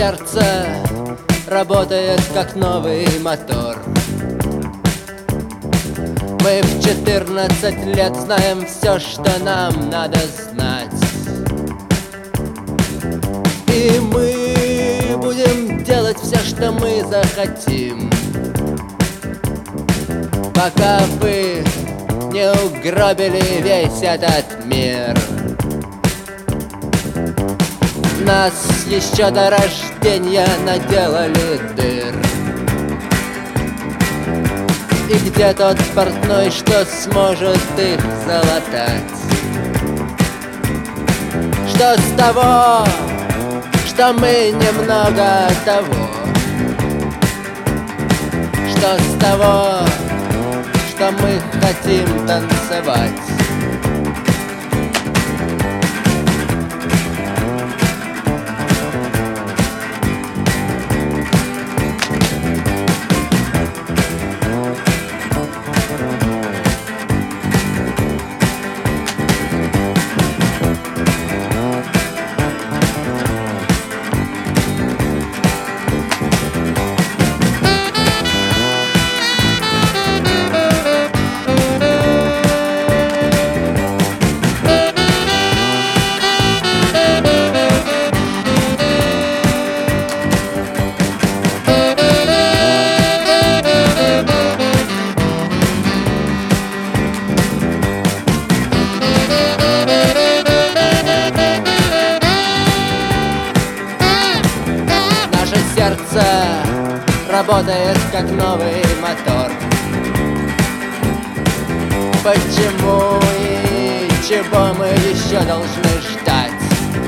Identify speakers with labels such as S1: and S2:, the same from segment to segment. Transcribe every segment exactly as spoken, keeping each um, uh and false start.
S1: сердце работает как новый мотор. Мы в четырнадцать лет знаем все, что нам надо знать. И мы будем делать все, что мы захотим, пока вы не угробили весь этот мир. Нас еще до рождения наделали дыр. И где тот портной, что сможет их залатать? Что с того, что мы немного того? Что с того, что мы хотим танцевать? Сердце работает как новый мотор. Почему и чего мы еще должны ждать?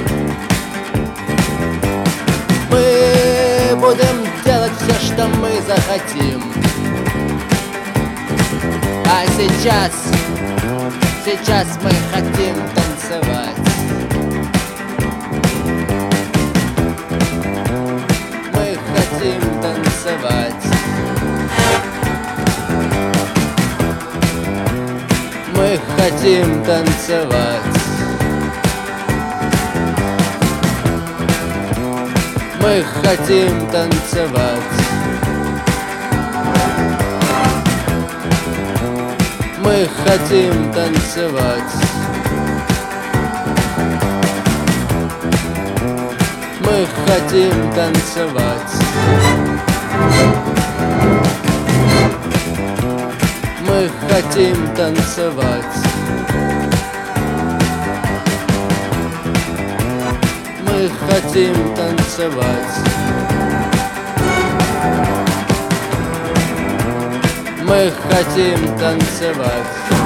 S1: Мы будем делать все, что мы захотим. А сейчас, сейчас мы хотим танцевать. Танцевать. Мы хотим танцевать. Мы хотим танцевать. Мы хотим танцевать. Мы хотим танцевать. Мы хотим танцевать. Мы хотим танцевать. Мы хотим танцевать.